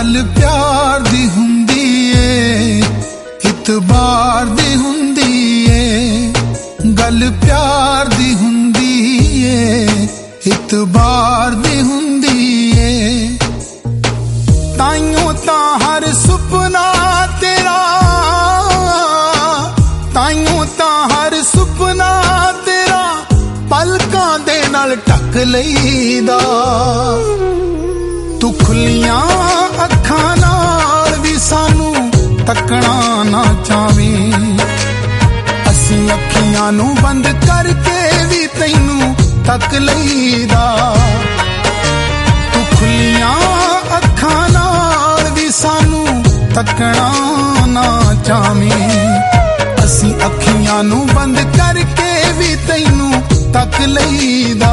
गल प्यार दी हुंदी ए, इतबार दी हुंदी ए। गल प्यार दी हुंदी ए, इतबार दी हुंदी ए। ताइयों तां हर सुपना तेरा, ताइयों तां हर सुपना तेरा पलकां दे नाल ढक लईदा। तू खुलियां अखां नाल भी सानू तकना ना चावें, असीं अखियां नू बंद करके भी तैनू तक लईदा। तू खुलियां अखां नाल भी सानू तकना ना चावें, असीं अखियां नू बंद करके भी तैनू तक लईदा।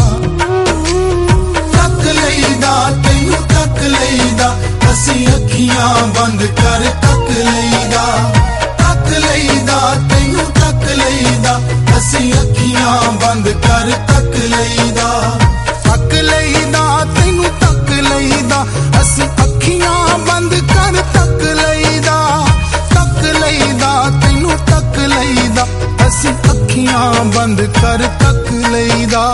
तैनू तक लईदा, असीं अखियां बंद कर तक लईदा। तक लईदा, तैनू तक लईदा, असीं अखियां बंद कर तक लईदा। तक लईदा, तैनू तक लईदा, असीं अखियां बंद कर तक लईदा। तक लईदा, तैनू तक लईदा, असीं अखियां बंद कर तक लईदा।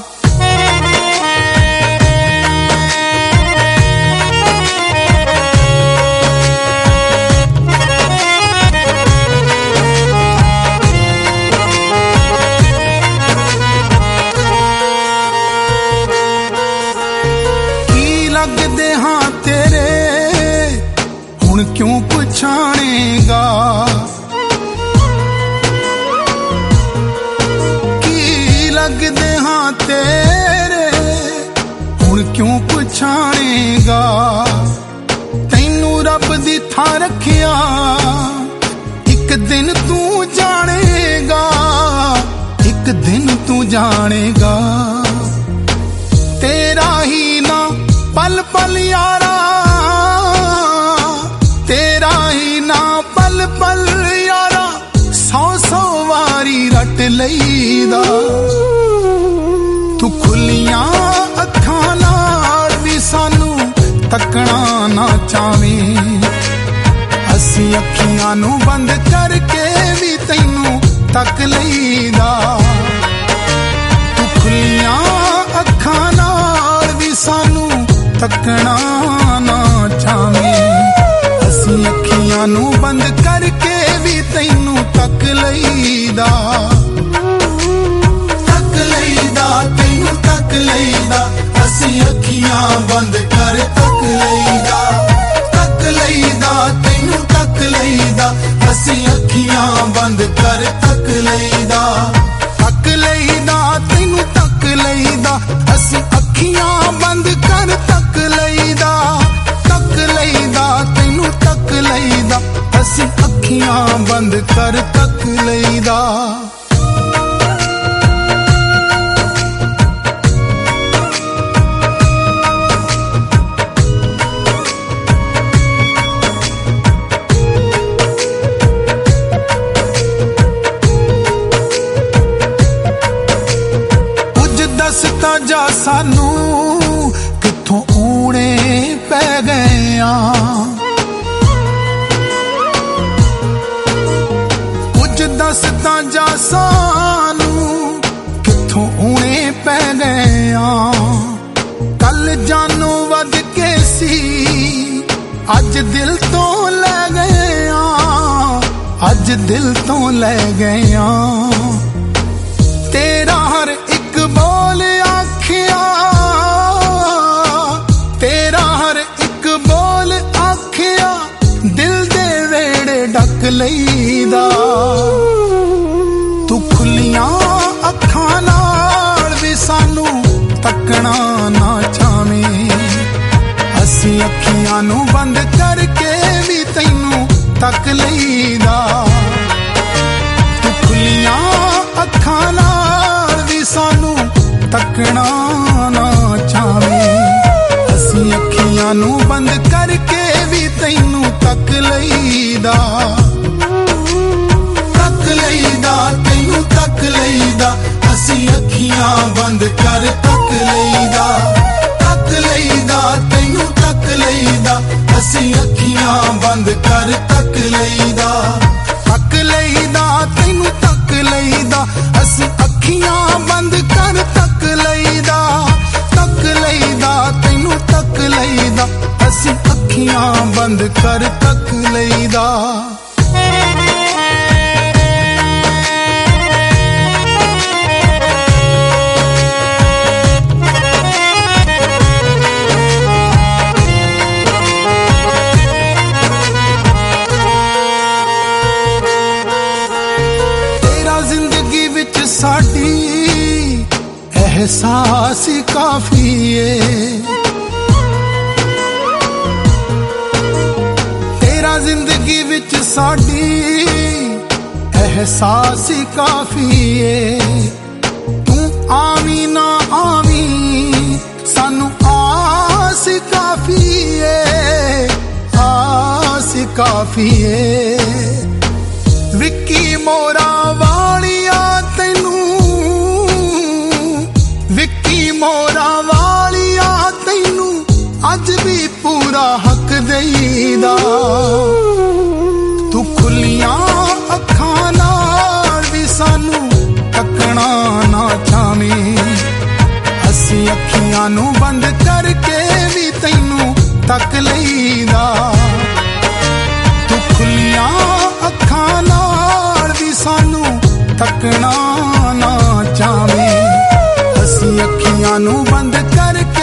लगदे हाँ तेरे हुण क्यों पछाणेगा, की लगदे हाँ तेरे हुण क्यों पछाणेगा। तैनू रब दी थां रखिया एक दिन तू जानेगा, एक दिन तू जानेगा। तेरा ही ना पल पल यारा, तेरा ही ना पल पल यारा, सौ सौ वारी रट लईदा। तू खुलियां अखां नाल भी सानू तकना ना चावें, असीं अखियां नू बंद करके भी तैनू तक लईदा। तू खुलियां अखां नाल भी सानू तकना ना चावें, असीं अखियां नू बंद करके भी तैनू तक लईदा। तक लईदा, तैनू तक लईदा, असीं अखियां बंद कर तक लईदा। तक लईदा, तैनू तक लईदा, असीं अखियां बंद कर तक लईदा। तक लईदा, तैनू तक लईदा, असीं अखियां बंद कर तक लईदा। तक लईदा, तैनू तक लईदा, असीं अखियां बंद कर तक लईदा। दसता जा सानू किथों ऊणे पै गए आ, कुछ दसता जा सानू किथों ऊणे पै गए आ। कल जानो वध के सी अज दिल तो ले गए आ, अज दिल तो ले गए आ। तेरा हर एक बोल आखिया, तेरा हर एक बोल आखिया, दिल दे वेड़े ढक लईदा। तू खुलियां अखां नाल भी सानू तकना ना चावें, असीं अखियां नू बंद करके भी तैनू तक लईदा। तू खुलियां अखां नाल भी सानू तकना ना चावें, असीं अखियां नू बंद करके भी तैनू तक लईदा। तक लईदा, तैनू तक लईदा, असीं अखियां बंद कर तक लईदा। तक लईदा, तैनू तक लईदा, एहसास ही काफी है। तेरा जिंदगी विच साडी एहसास ही काफी है। तू आवी ना आवी सानू आस काफी है, आस काफी है। विक्की मोरा वालिया तैनू, विक्की मोरा वालिया तैनू अज भी पूरा हक देईदा। तू खुलियां अखां नाल भी सानू तकना ना चावें, असी अखियां नू बंद करके भी तैनू तक लईदा। तू खुलियां अखां नाल भी सानू तकना ना चावें, असी अखियां नू बंद करके